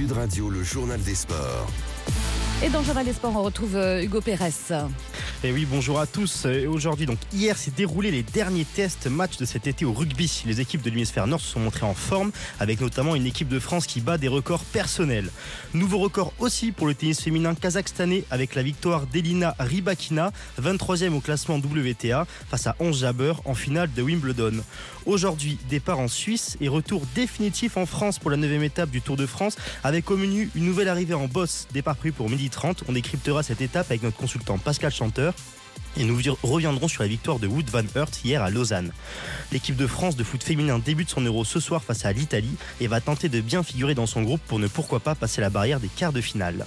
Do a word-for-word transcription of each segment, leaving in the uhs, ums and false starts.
Sud Radio, le journal des sports. Et dans le journal des sports, on retrouve Hugo Pérez. Et oui, bonjour à tous. Et aujourd'hui, donc hier, s'est déroulé les derniers tests matchs de cet été au rugby. Les équipes de l'hémisphère nord se sont montrées en forme, avec notamment une équipe de France qui bat des records personnels. Nouveau record aussi pour le tennis féminin kazakhstanais, avec la victoire d'Elina Rybakina, vingt-troisième au classement W T A, face à Ons Jabeur en finale de Wimbledon. Aujourd'hui, départ en Suisse et retour définitif en France pour la neuvième étape du Tour de France, avec au menu une nouvelle arrivée en bosse. Départ prévu pour midi trente. On décryptera cette étape avec notre consultant Pascal Chanteur. Et nous reviendrons sur la victoire de Wout van Aert hier à Lausanne. L'équipe de France de foot féminin débute son Euro ce soir face à l'Italie et va tenter de bien figurer dans son groupe pour ne pourquoi pas passer la barrière des quarts de finale.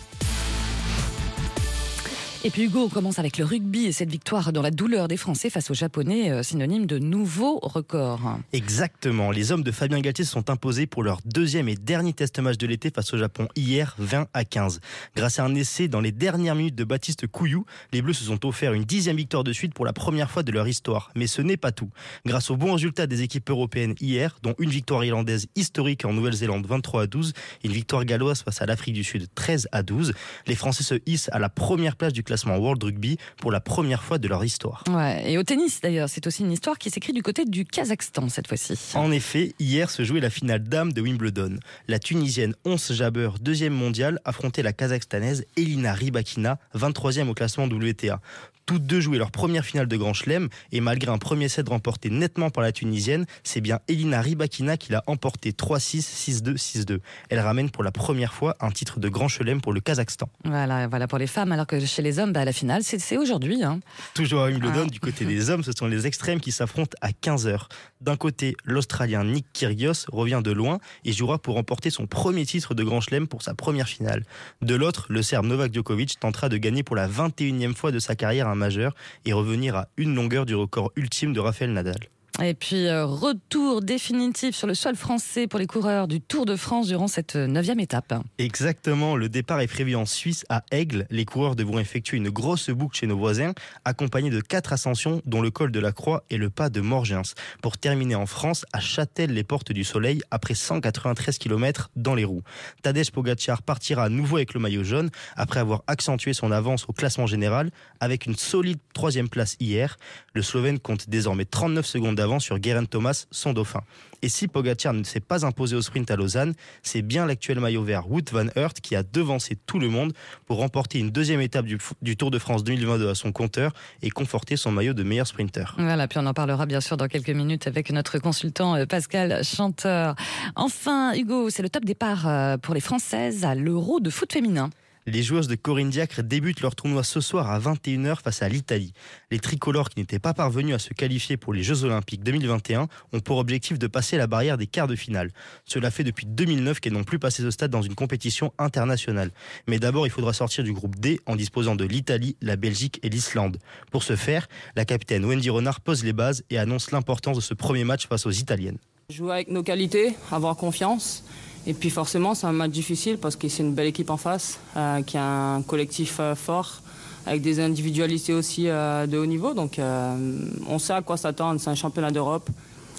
Et puis Hugo, on commence avec le rugby et cette victoire dans la douleur des Français face aux Japonais, synonyme de nouveau record. Exactement, les hommes de Fabien Galtier se sont imposés pour leur deuxième et dernier test match de l'été face au Japon hier, vingt à quinze. Grâce à un essai dans les dernières minutes de Baptiste Couillou, les Bleus se sont offert une dixième victoire de suite pour la première fois de leur histoire. Mais ce n'est pas tout. Grâce aux bons résultats des équipes européennes hier, dont une victoire irlandaise historique en Nouvelle-Zélande vingt-trois à douze et une victoire galloise face à l'Afrique du Sud treize à douze, les Français se hissent à la première place du classement World Rugby pour la première fois de leur histoire. Ouais, et au tennis d'ailleurs, c'est aussi une histoire qui s'écrit du côté du Kazakhstan cette fois-ci. En effet, hier se jouait la finale dames de Wimbledon. La Tunisienne Ons Jabeur, deuxième mondiale, affrontait la Kazakhstanaise Elina Rybakina, vingt-troisième au classement W T A. Toutes deux jouaient leur première finale de Grand Chelem et malgré un premier set remporté nettement par la Tunisienne, c'est bien Elina Rybakina qui l'a emporté trois six, six deux, six deux. Elle ramène pour la première fois un titre de Grand Chelem pour le Kazakhstan. Voilà, voilà pour les femmes, alors que chez les hommes, bah, la finale, c'est, c'est aujourd'hui. Hein. Toujours à Wimbledon, Ah. du côté des hommes, ce sont les extrêmes qui s'affrontent à quinze heures. D'un côté, l'Australien Nick Kyrgios revient de loin et jouera pour remporter son premier titre de Grand Chelem pour sa première finale. De l'autre, le Serbe Novak Djokovic tentera de gagner pour la vingt et unième fois de sa carrière un majeur et revenir à une longueur du record ultime de Rafael Nadal. Et puis, euh, retour définitif sur le sol français pour les coureurs du Tour de France durant cette neuvième étape. Exactement, le départ est prévu en Suisse à Aigle. Les coureurs devront effectuer une grosse boucle chez nos voisins, accompagnés de quatre ascensions, dont le col de la Croix et le pas de Morgins, pour terminer en France à Châtel-les-Portes du Soleil après cent quatre-vingt-treize kilomètres dans les roues. Tadej Pogacar partira à nouveau avec le maillot jaune après avoir accentué son avance au classement général avec une solide troisième place hier. Le Slovène compte désormais trente-neuf secondes d'avance sur Geraint Thomas, son dauphin. Et si Pogacar ne s'est pas imposé au sprint à Lausanne, c'est bien l'actuel maillot vert Wout van Aert qui a devancé tout le monde pour remporter une deuxième étape du, du Tour de France deux mille vingt-deux à son compteur et conforter son maillot de meilleur sprinter. Voilà, puis on en parlera bien sûr dans quelques minutes avec notre consultant Pascal Chanteur. Enfin, Hugo, c'est le top départ pour les Françaises à l'Euro de foot féminin. Les joueuses de Corinne Diacre débutent leur tournoi ce soir à vingt et une heures face à l'Italie. Les tricolores qui n'étaient pas parvenus à se qualifier pour les Jeux Olympiques deux mille vingt et un ont pour objectif de passer la barrière des quarts de finale. Cela fait depuis deux mille neuf qu'elles n'ont plus passé ce stade dans une compétition internationale. Mais d'abord, il faudra sortir du groupe D en disposant de l'Italie, la Belgique et l'Islande. Pour ce faire, la capitaine Wendy Renard pose les bases et annonce l'importance de ce premier match face aux Italiennes. Jouer avec nos qualités, avoir confiance. Et puis forcément, c'est un match difficile parce que c'est une belle équipe en face, euh, qui a un collectif euh, fort, avec des individualités aussi euh, de haut niveau. Donc euh, on sait à quoi s'attendre, c'est un championnat d'Europe.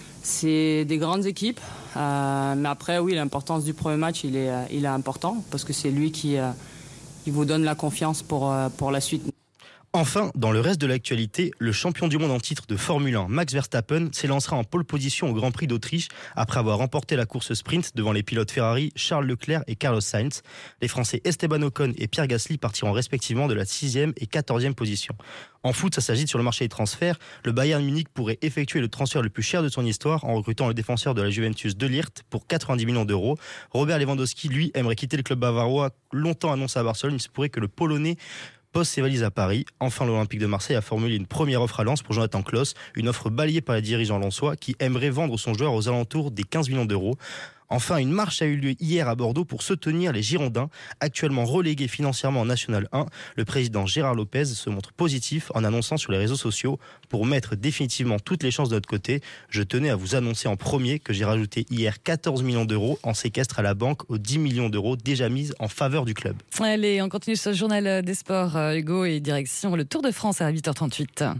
C'est des grandes équipes. Euh, mais après, oui, l'importance du premier match, il est, il est important parce que c'est lui qui, euh, qui vous donne la confiance pour, euh, pour la suite. Enfin, dans le reste de l'actualité, le champion du monde en titre de Formule un, Max Verstappen, s'élancera en pole position au Grand Prix d'Autriche après avoir remporté la course sprint devant les pilotes Ferrari, Charles Leclerc et Carlos Sainz. Les Français Esteban Ocon et Pierre Gasly partiront respectivement de la sixième et quatorzième position. En foot, ça s'agit sur le marché des transferts. Le Bayern Munich pourrait effectuer le transfert le plus cher de son histoire en recrutant le défenseur de la Juventus De Ligt pour quatre-vingt-dix millions d'euros. Robert Lewandowski, lui, aimerait quitter le club bavarois, longtemps annoncé à Barcelone. Il se pourrait que le Polonais pose ses valises à Paris. Enfin, l'Olympique de Marseille a formulé une première offre à Lens pour Jonathan Klaus, une offre balayée par les dirigeants lensois qui aimeraient vendre son joueur aux alentours des quinze millions d'euros. Enfin, une marche a eu lieu hier à Bordeaux pour soutenir les Girondins, actuellement relégués financièrement en National un. Le président Gérard Lopez se montre positif en annonçant sur les réseaux sociaux: pour mettre définitivement toutes les chances de notre côté, je tenais à vous annoncer en premier que j'ai rajouté hier quatorze millions d'euros en séquestre à la banque aux dix millions d'euros déjà mises en faveur du club. Allez, on continue ce journal des sports, Hugo, et direction le Tour de France à huit heures trente-huit.